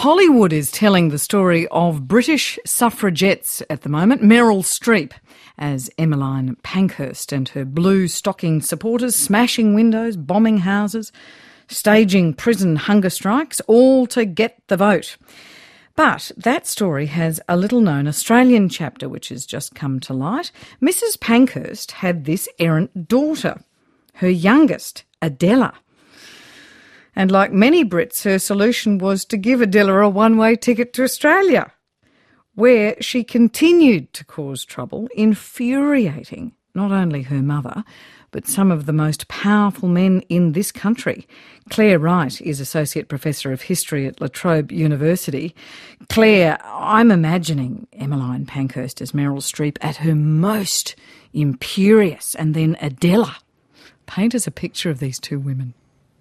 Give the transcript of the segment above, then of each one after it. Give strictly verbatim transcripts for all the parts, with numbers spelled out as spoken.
Hollywood is telling the story of British suffragettes at the moment. Meryl Streep as Emmeline Pankhurst and her blue stocking supporters smashing windows, bombing houses, staging prison hunger strikes, all to get the vote. But that story has a little-known Australian chapter which has just come to light. Missus Pankhurst had this errant daughter, her youngest, Adela. And like many Brits, her solution was to give Adela a one-way ticket to Australia, where she continued to cause trouble, infuriating not only her mother, but some of the most powerful men in this country. Claire Wright is Associate Professor of History at La Trobe University. Claire, I'm imagining Emmeline Pankhurst as Meryl Streep at her most imperious, and then Adela. Paint us a picture of these two women.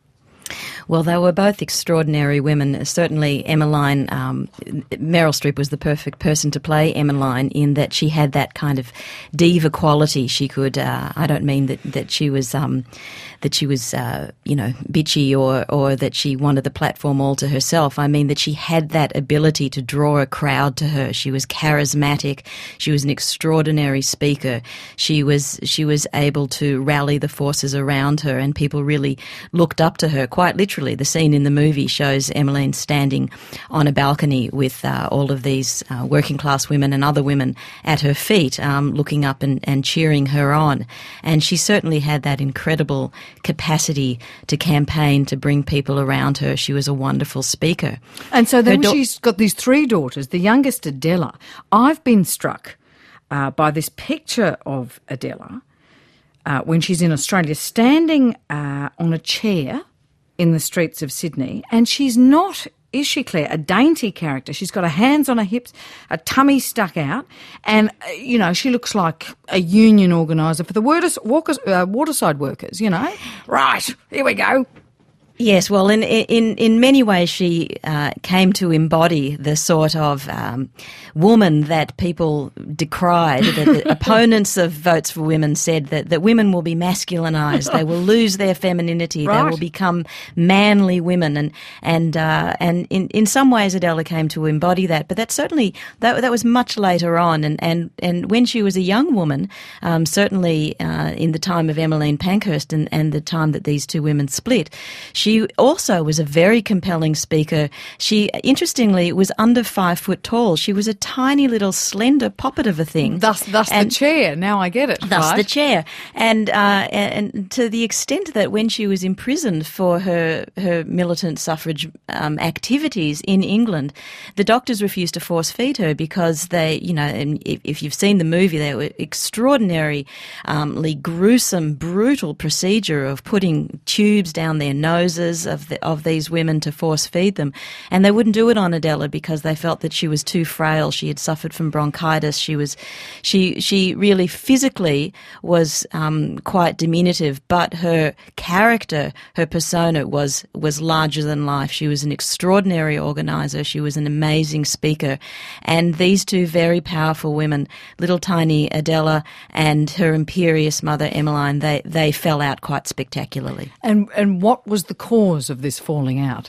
Well, they were both extraordinary women. Certainly, Emmeline, um, Meryl Streep was the perfect person to play Emmeline in that she had that kind of diva quality. She could, uh, I don't mean that, that she was, um, that she was, uh, you know, bitchy or, or that she wanted the platform all to herself. I mean that she had that ability to draw a crowd to her. She was charismatic. She was an extraordinary speaker. She was, she was able to rally the forces around her, and people really looked up to her. Quite literally, the scene in the movie shows Emmeline standing on a balcony with uh, all of these uh, working class women and other women at her feet, um, looking up and, and cheering her on. And she certainly had that incredible capacity to campaign, to bring people around her. She was a wonderful speaker. And so then da- she's got these three daughters, the youngest Adela. I've been struck uh, by this picture of Adela uh, when she's in Australia, standing uh, on a chair in the streets of Sydney, and she's not, is she, Claire, a dainty character? She's got her hands on her hips, a tummy stuck out, and, uh, you know, she looks like a union organiser for the waters, walkers, uh, waterside workers, you know. Right, here we go. Yes, well, in in in many ways, she uh, came to embody the sort of um, woman that people decried. That the opponents of votes for women said that, that women will be masculinized, they will lose their femininity, right. They will become manly women, and and uh, and in, in some ways, Adela came to embody that. But that certainly that that was much later on, and and, and when she was a young woman, um, certainly uh, in the time of Emmeline Pankhurst and, and the time that these two women split, she She also was a very compelling speaker. She, interestingly, was under five foot tall. She was a tiny little slender poppet of a thing. Thus, thus and the chair. Now I get it. Thus right? the chair. And, uh, and to the extent that when she was imprisoned for her, her militant suffrage um, activities in England, the doctors refused to force feed her because they, you know, and if, if you've seen the movie, they were extraordinarily um, gruesome, brutal procedure of putting tubes down their noses of the, of these women to force feed them, and they wouldn't do it on Adela because they felt that she was too frail. She had suffered from bronchitis. She was, she she really physically was um, quite diminutive, but her character, her persona was was larger than life. She was an extraordinary organizer. She was an amazing speaker, and these two very powerful women, little tiny Adela and her imperious mother Emmeline, they they fell out quite spectacularly. And and what was the cause of this falling out?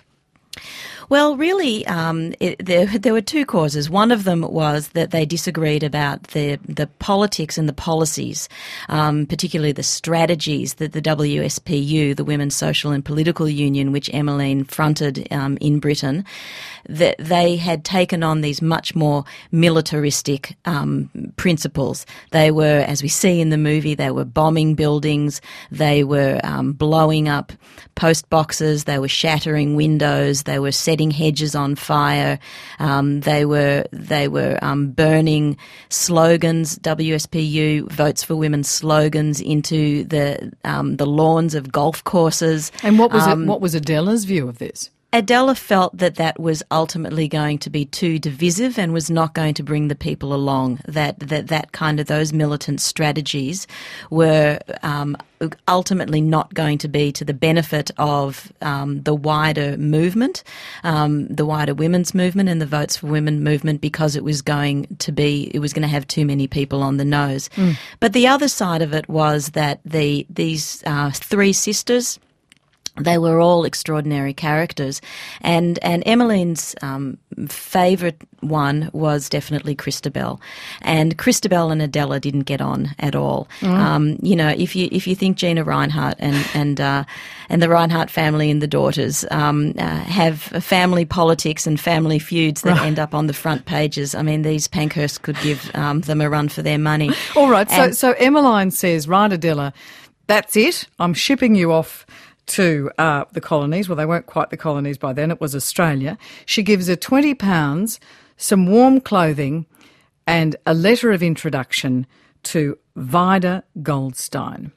Well, really, um, it, there, there were two causes. One of them was that they disagreed about the the politics and the policies, um, particularly the strategies that the W S P U, the Women's Social and Political Union, which Emmeline fronted um, in Britain, that they had taken on these much more militaristic um, principles. They were, as we see in the movie, they were bombing buildings, they were um, blowing up post boxes, they were shattering windows, they were setting hedges on fire, um, they were they were um, burning slogans, W S P U Votes for Women slogans, into the um, the lawns of golf courses. And what was um, it, what was Adela's view of this? Adela felt that that was ultimately going to be too divisive and was not going to bring the people along, that that, that kind of those militant strategies were um, ultimately not going to be to the benefit of um, the wider movement, um, the wider women's movement and the Votes for Women movement, because it was going to be, it was going to have too many people on the nose. Mm. But the other side of it was that the these uh, three sisters, They were all extraordinary characters, and and Emmeline's um, favourite one was definitely Christabel, and Christabel and Adela didn't get on at all. Mm. Um, you know, if you if you think Gina Reinhardt and and uh, and the Reinhardt family and the daughters um, uh, have family politics and family feuds that right. end up on the front pages, I mean, these Pankhursts could give um, them a run for their money. All right, and so so Emmeline says, right, Adela, that's it. I'm shipping you off to uh, the colonies. Well, they weren't quite the colonies by then. It was Australia. She gives her twenty pounds, some warm clothing and a letter of introduction to Vida Goldstein.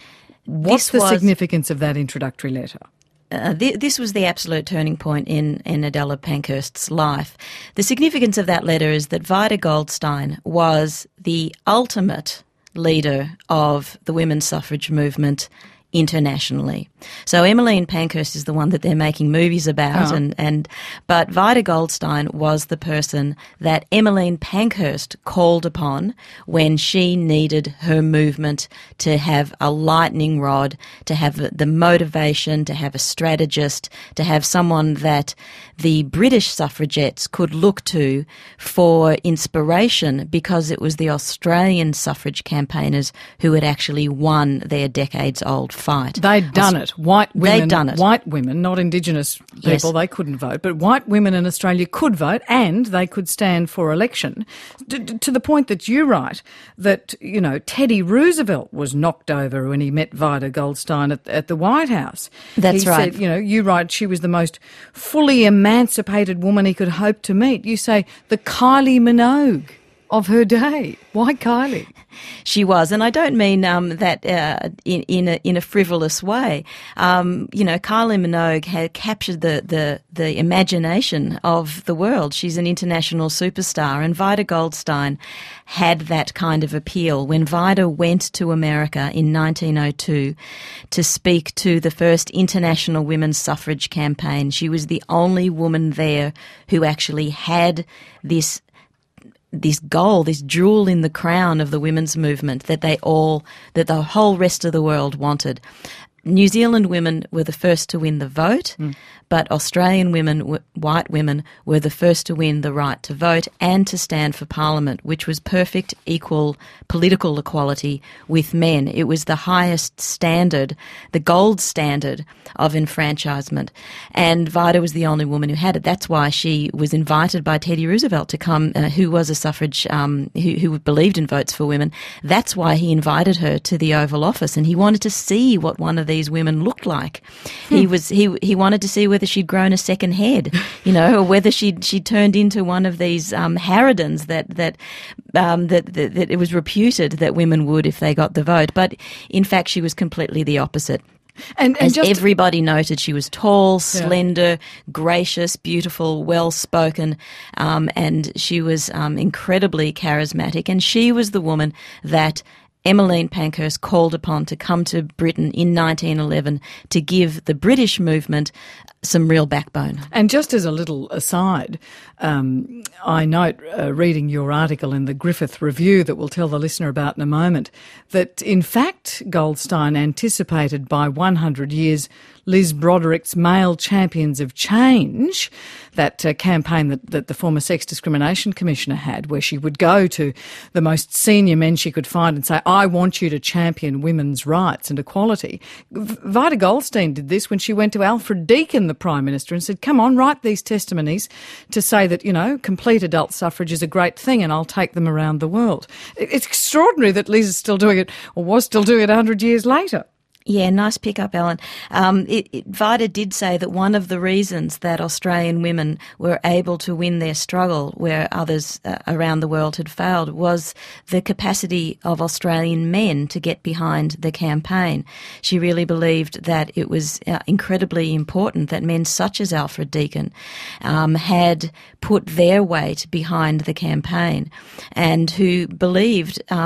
What's the significance of that introductory letter? Uh, th- this was the absolute turning point in, in Adela Pankhurst's life. The significance of that letter is that Vida Goldstein was the ultimate leader of the women's suffrage movement internationally. So Emmeline Pankhurst is the one that they're making movies about, oh. and, and but Vida Goldstein was the person that Emmeline Pankhurst called upon when she needed her movement to have a lightning rod, to have the motivation, to have a strategist, to have someone that the British suffragettes could look to for inspiration, because it was the Australian suffrage campaigners who had actually won their decades-old fight. They'd done it. White women, They'd done it. White women, not Indigenous people, yes. they couldn't vote, but white women in Australia could vote and they could stand for election. D- to the point that you write that, you know, Teddy Roosevelt was knocked over when he met Vida Goldstein at, at the White House. That's he right. Said, you know, you write she was the most fully emancipated woman he could hope to meet. You say the Kylie Minogue of her day. Why Kylie? She was, and I don't mean um, that uh, in in a, in a frivolous way. Um, you know, Kylie Minogue had captured the, the, the imagination of the world. She's an international superstar, and Vida Goldstein had that kind of appeal. When Vida went to America in nineteen oh two to speak to the first international women's suffrage campaign, she was the only woman there who actually had this this goal, this jewel in the crown of the women's movement that they all, that the whole rest of the world wanted. New Zealand women were the first to win the vote, mm. but Australian women, white women, were the first to win the right to vote and to stand for Parliament, which was perfect, equal political equality with men. It was the highest standard, the gold standard of enfranchisement. And Vida was the only woman who had it. That's why she was invited by Teddy Roosevelt to come, uh, who was a suffrage, um, who, who believed in votes for women. That's why he invited her to the Oval Office, and he wanted to see what one of these these women looked like. Hmm. He was he he wanted to see whether she'd grown a second head, you know, or whether she'd she turned into one of these um, harridans that that, um, that that that it was reputed that women would if they got the vote. But in fact, she was completely the opposite. And, and As just, everybody noted, she was tall, slender, yeah. gracious, beautiful, well-spoken, um, and she was um, incredibly charismatic. And she was the woman that Emmeline Pankhurst called upon to come to Britain in nineteen eleven to give the British movement some real backbone. And just as a little aside, um, I note, uh, reading your article in the Griffith Review that we'll tell the listener about in a moment, that in fact Goldstein anticipated by one hundred years Liz Broderick's Male Champions of Change, that uh, campaign that, that the former Sex Discrimination Commissioner had, where she would go to the most senior men she could find and say, I want you to champion women's rights and equality. Vida Goldstein did this when she went to Alfred Deakin, the Prime Minister, and said, come on, write these testimonies to say that, you know, complete adult suffrage is a great thing and I'll take them around the world. It's extraordinary that Liz is still doing it, or was still doing it one hundred years later. Yeah, nice pick up, Ellen. Um, it, it, Vida did say that one of the reasons that Australian women were able to win their struggle where others uh, around the world had failed was the capacity of Australian men to get behind the campaign. She really believed that it was uh, incredibly important that men such as Alfred Deakin um, had put their weight behind the campaign, and who believed um,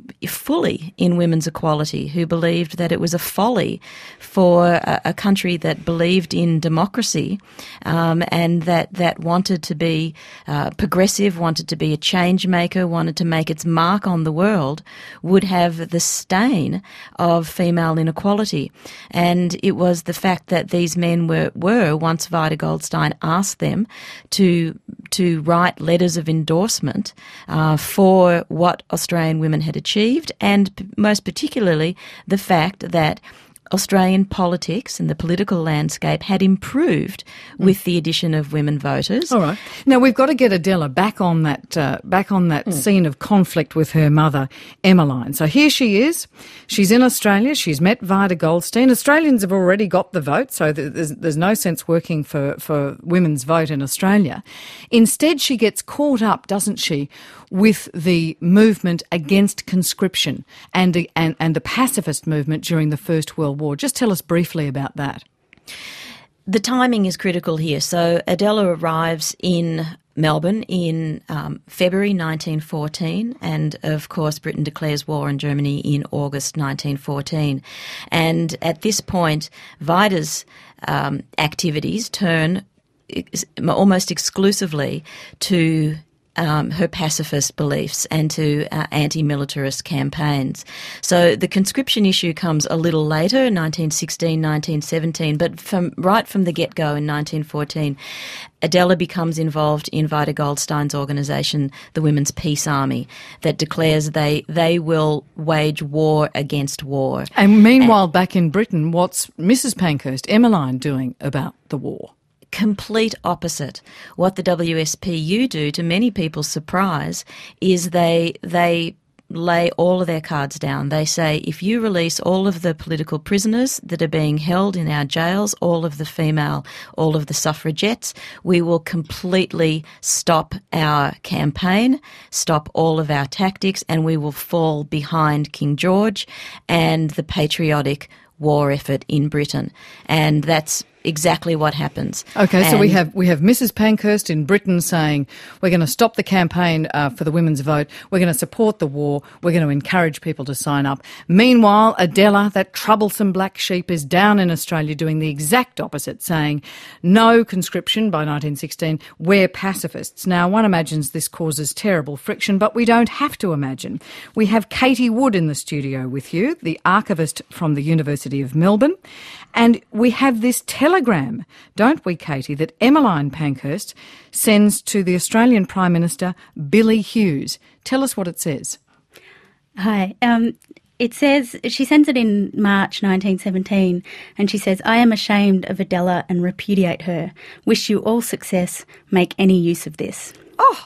fully in women's equality, who believed that it was a folly for a, a country that believed in democracy um, and that, that wanted to be uh, progressive, wanted to be a change maker, wanted to make its mark on the world, would have the stain of female inequality. And it was the fact that these men were, were once Vida Goldstein asked them to to write letters of endorsement uh, for what Australian women had achieved, and p- most particularly the fact that Australian politics and the political landscape had improved mm. with the addition of women voters. All right. Now we've got to get Adela back on that uh, back on that mm. scene of conflict with her mother, Emmeline. So here she is. She's in Australia. She's met Vida Goldstein. Australians have already got the vote, so there's, there's no sense working for, for women's vote in Australia. Instead, she gets caught up, doesn't she, with the movement against conscription and, the, and, and the pacifist movement during the First World War. Just tell us briefly about that. The timing is critical here. So Adela arrives in Melbourne in um, February nineteen fourteen, and of course Britain declares war on Germany in August nineteen fourteen. And at this point, Vida's um, activities turn ex- almost exclusively to Um, her pacifist beliefs and to uh, anti-militarist campaigns. So the conscription issue comes a little later, nineteen sixteen, nineteen seventeen, but from right from the get-go in nineteen fourteen, Adela becomes involved in Vida Goldstein's organisation, the Women's Peace Army, that declares they they will wage war against war. And meanwhile, and, back in Britain, what's Missus Pankhurst, Emmeline, doing about the war? Complete opposite. What the W S P U do, to many people's surprise, is they they lay all of their cards down. They say, if you release all of the political prisoners that are being held in our jails, all of the female, all of the suffragettes, we will completely stop our campaign, stop all of our tactics, and we will fall behind King George and the patriotic war effort in Britain. And that's exactly what happens. Okay, and so we have we have Missus Pankhurst in Britain saying we're going to stop the campaign uh, for the women's vote, we're going to support the war, we're going to encourage people to sign up. Meanwhile, Adela, that troublesome black sheep, is down in Australia doing the exact opposite, saying no conscription by nineteen sixteen, we're pacifists. Now, one imagines this causes terrible friction, but we don't have to imagine. We have Katie Wood in the studio with you, the archivist from the University of Melbourne, and we have this telegram, don't we, Katie, that Emmeline Pankhurst sends to the Australian Prime Minister, Billy Hughes. Tell us what it says. Hi. Um, it says, she sends it in March nineteen seventeen, and she says, I am ashamed of Adela and repudiate her. Wish you all success. Make any use of this. Oh,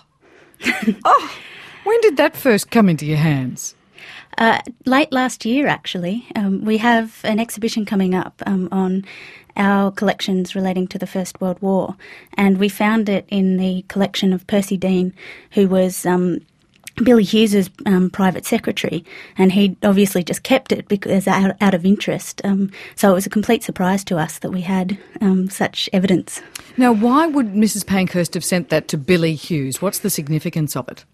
oh, when did that first come into your hands? Uh, late last year, actually. Um, we have an exhibition coming up um, on our collections relating to the First World War, and we found it in the collection of Percy Dean, who was um, Billy Hughes's um, private secretary, and he obviously just kept it because out, out of interest. Um, so it was a complete surprise to us that we had um, such evidence. Now, why would Missus Pankhurst have sent that to Billy Hughes? What's the significance of it?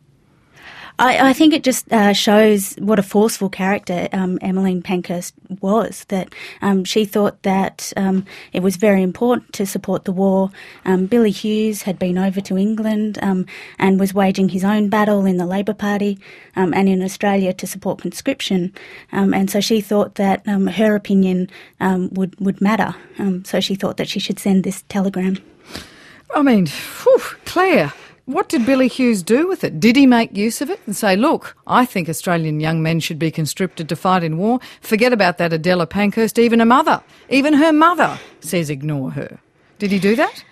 I, I think it just uh, shows what a forceful character um, Emmeline Pankhurst was, that um, she thought that um, it was very important to support the war. Um, Billy Hughes had been over to England um, and was waging his own battle in the Labor Party um, and in Australia to support conscription. Um, and so she thought that um, her opinion um, would, would matter. Um, so she thought that she should send this telegram. I mean, whew, Claire, what did Billy Hughes do with it? Did he make use of it and say, look, I think Australian young men should be conscripted to fight in war. Forget about that Adela Pankhurst, even her mother. Even her mother says ignore her. Did he do that?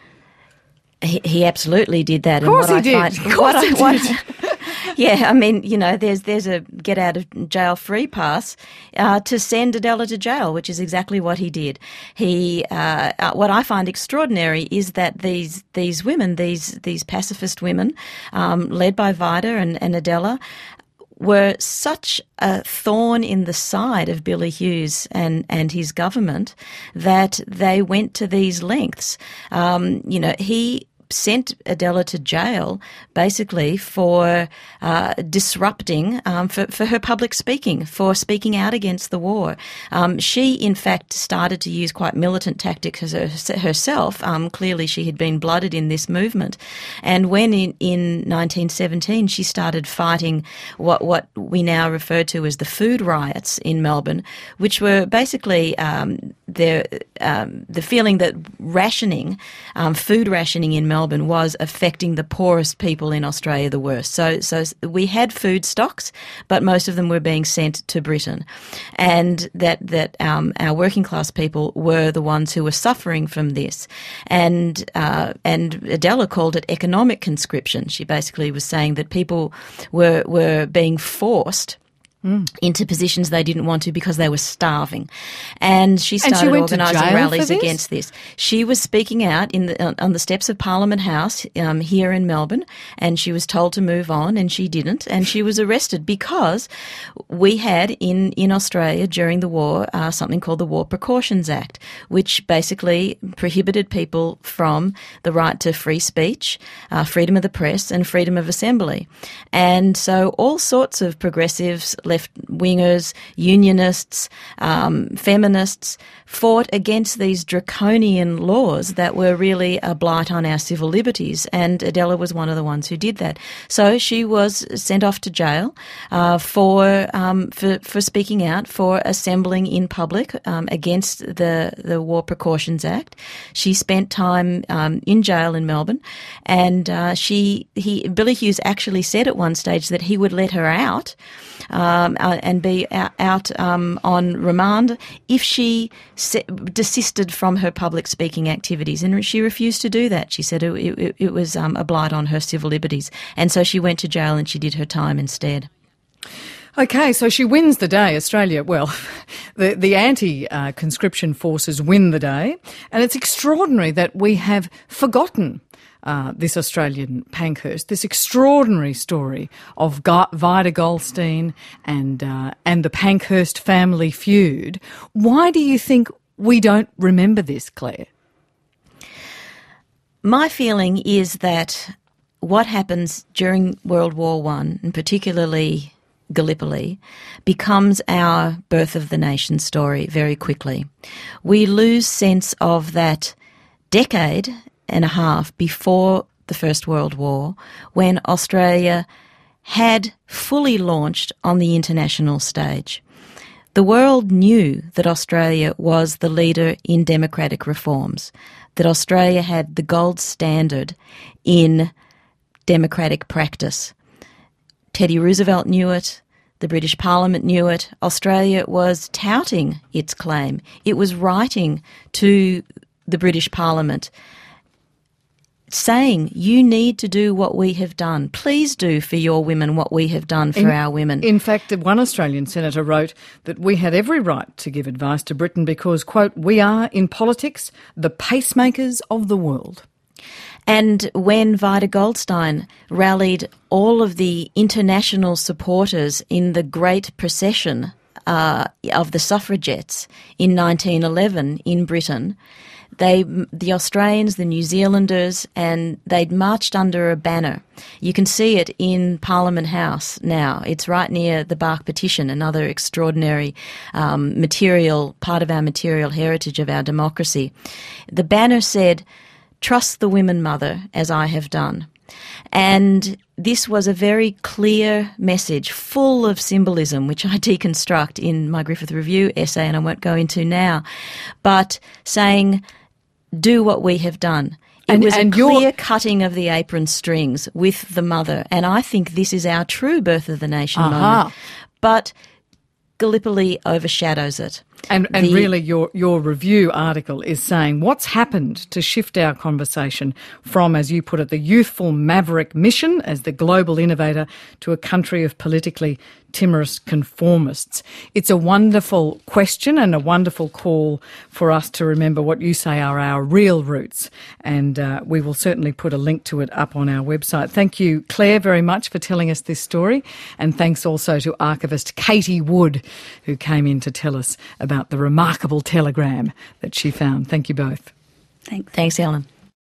He, he absolutely did that. Of course and what he I did. Find, of course what he I, did. What, yeah, I mean, you know, there's there's a get out of jail free pass uh, to send Adela to jail, which is exactly what he did. He, uh, uh, what I find extraordinary is that these these women, these these pacifist women, um, led by Vida and, and Adela, were such a thorn in the side of Billy Hughes and, and his government that they went to these lengths. Um, you know, he sent Adela to jail basically for uh, disrupting, um, for, for her public speaking, for speaking out against the war. Um, she, in fact, started to use quite militant tactics herself. Um, clearly she had been blooded in this movement. And when in, in nineteen seventeen she started fighting what, what we now refer to as the food riots in Melbourne, which were basically um, the, um, the feeling that rationing, um, food rationing in Melbourne was affecting the poorest people in Australia the worst. So, so we had food stocks, but most of them were being sent to Britain, and that that um, our working class people were the ones who were suffering from this. And uh, and Adela called it economic conscription. She basically was saying that people were were being forced Mm. into positions they didn't want to because they were starving. And she started organising rallies against this. She was speaking out in the, on the steps of Parliament House um, here in Melbourne, and she was told to move on, and she didn't. And she was arrested because we had in, in Australia during the war uh, something called the War Precautions Act, which basically prohibited people from the right to free speech, uh, freedom of the press and freedom of assembly. And so all sorts of progressives, left-wingers, unionists, um, feminists fought against these draconian laws that were really a blight on our civil liberties, and Adela was one of the ones who did that. So she was sent off to jail uh, for, um, for for speaking out, for assembling in public um, against the, the War Precautions Act. She spent time um, in jail in Melbourne, and uh, she he Billy Hughes actually said at one stage that he would let her out Um, uh, and be out, out um, on remand if she se- desisted from her public speaking activities. And she refused to do that. She said it, it, it was um, a blight on her civil liberties. And so she went to jail and she did her time instead. Okay, so she wins the day, Australia. Well, the, the anti-conscription forces win the day. And it's extraordinary that we have forgotten Uh, this Australian Pankhurst, this extraordinary story of G- Vida Goldstein and uh, and the Pankhurst family feud. Why do you think we don't remember this, Claire? My feeling is that what happens during World War One, and particularly Gallipoli, becomes our birth of the nation story very quickly. We lose sense of that decade and a half before the First World War, when Australia had fully launched on the international stage. The world knew that Australia was the leader in democratic reforms, that Australia had the gold standard in democratic practice. Teddy Roosevelt knew it. The British Parliament knew it. Australia was touting its claim. It was writing to the British Parliament saying, you need to do what we have done. Please do for your women what we have done for in, our women. In fact, one Australian senator wrote that we had every right to give advice to Britain because, quote, we are, in politics, the pacemakers of the world. And when Vida Goldstein rallied all of the international supporters in the great procession uh, of the suffragettes in nineteen eleven in Britain, They, the Australians, the New Zealanders, and they'd marched under a banner. You can see it in Parliament House now. It's right near the Bark Petition, another extraordinary um, material, part of our material heritage of our democracy. The banner said, "Trust the women, mother, as I have done." And this was a very clear message, full of symbolism, which I deconstruct in my Griffith Review essay, and I won't go into now, but saying, do what we have done. It and, was and a clear cutting of the apron strings with the mother. And I think this is our true birth of the nation uh-huh. moment. But Gallipoli overshadows it. And, and the, really your, your review article is saying what's happened to shift our conversation from, as you put it, the youthful maverick mission as the global innovator to a country of politically timorous conformists. It's a wonderful question and a wonderful call for us to remember what you say are our real roots. And uh, we will certainly put a link to it up on our website. Thank you, Claire, very much for telling us this story. And thanks also to archivist Katie Wood, who came in to tell us about the remarkable telegram that she found. Thank you both. Thanks. Thanks, Ellen.